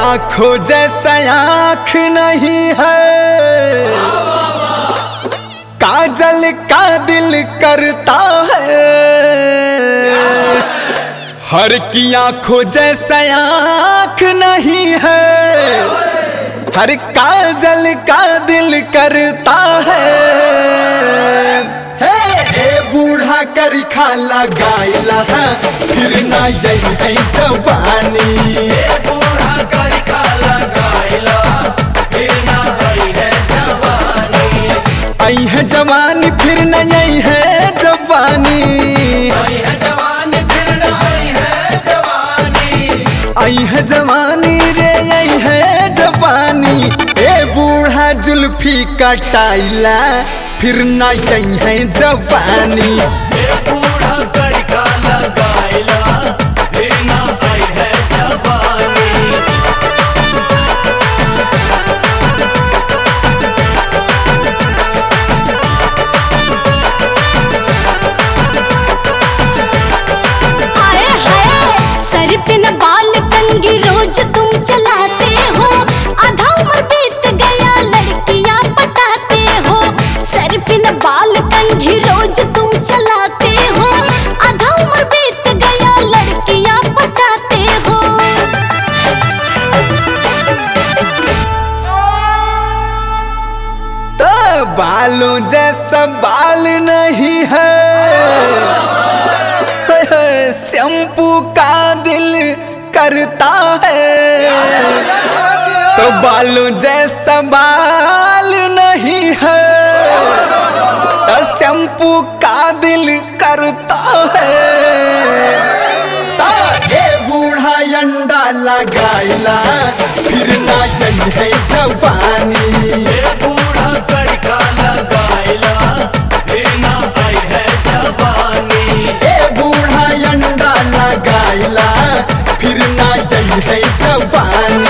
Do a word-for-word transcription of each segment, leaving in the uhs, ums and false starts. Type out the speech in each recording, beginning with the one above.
आंखों जैसा आंख नहीं है, काजल का दिल करता है। हर की आंखों जैसा आंख नहीं है, हर काजल का दिल करता है। बूढ़ा करी खाला गायला फिर ना यही है जवानी। बूढ़ा करी खाला गायला फिर ना यही है जवानी। आई है जवानी फिर ना यही है जवानी। आई है जवानी फिर ना यही है जवानी। आई है जवानी रे यही है जवानी। ए बूढ़ा जुल्फी कटाइला फिर ना यही है जवानी। बूढ़ा करी खाला गायला फिर ना आई है जवानी। आए हाय सर पे न बाल कंघी रोज तुम चलाते हो। आधा उम्र बीत गया लड़कियां पटाते हो। सर पे न बाल कंघी रोज तुम चलाते हो। आधा उम्र बीत गया लड़कियां पटाते हो। तो बालों जैसा बाल नहीं है, शैम्पू का दिल करता है। तो बालों जैसा बाल नहीं है, शैम्पू का दिल करता है। ए बूढ़ा अंडा लगाइला फिर ना यही है जवानी। बूढ़ा करी खाला गायला फिर ना आई है जवानी। ए बूढ़ा अंडा लगाइला फिर ना यही है जवानी।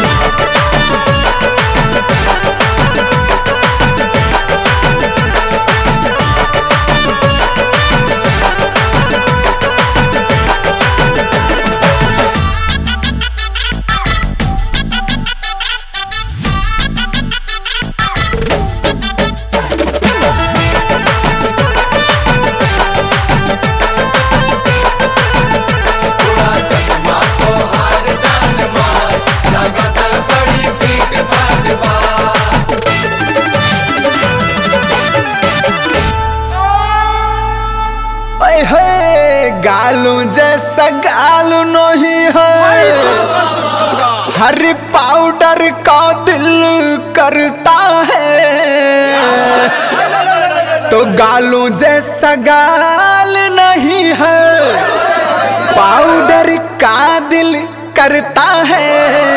गालों जैसा गाल नहीं है, हर पाउडर का दिल करता है। तो गालों जैसा गाल नहीं है, पाउडर का दिल करता है।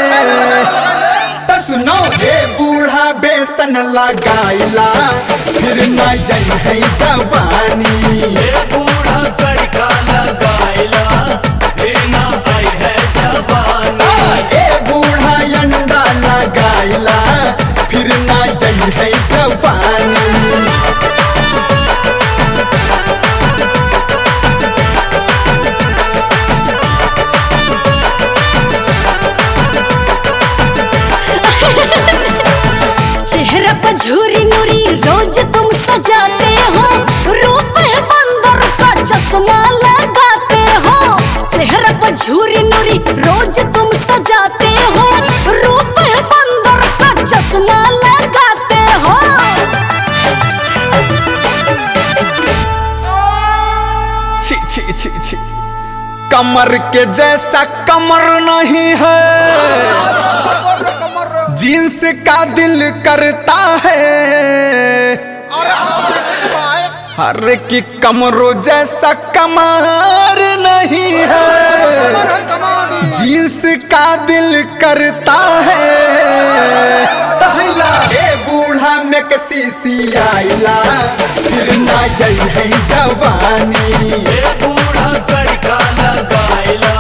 तो सुनो ए बूढ़ा बेसन लगाइला फिर ना यही है जवानी। बूढ़ा करी खाला गायला फिर ना आई है जवानी। ए बूढ़ा अंडा लगाइला फिर ना यही है जवानी। चेहरा पर झूरी नूरी रोज तुम सजाते हो। रूप है बंदर का चश्मा लगाते हो। चेहरा पर झूरी नूरी रोज तुम सजाते हो। रूप है बंदर का चश्मा लगाते हो। छी छी छी छी कमर के जैसा कमर नहीं है, जींस का दिल करता है। हर की कमरों जैसा कमर नहीं है, जींस का दिल करता है। ए बूढ़ा में कसी सी आइला फिर ना यही है जवानी। बूढ़ा करी खाला गायला